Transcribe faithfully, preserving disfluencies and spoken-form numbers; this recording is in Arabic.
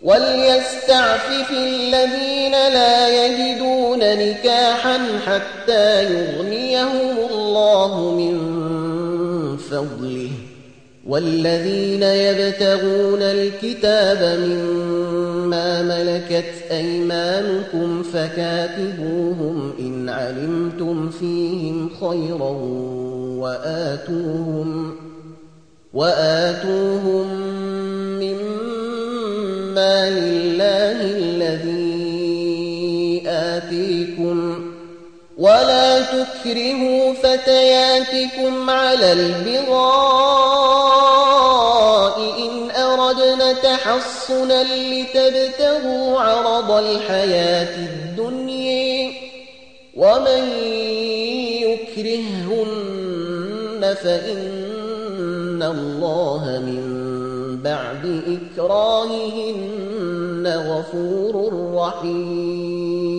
وليستعفف الذين لا يجدون نكاحا حتى يغنيهم الله من فضله والذين يبتغون الكتاب مما ملكت أيمانكم فكاتبوهم إن علمتم فيهم خيرا وآتوهم, وآتوهم مما لله الذي آتيكم ولا تكرهوا فتياتكم على البغاء إن أردنا تحصنا لتبتغوا عرض الحياة الدنيا ومن يكرههن فإن الله من بعد إكراههن غفور رحيم.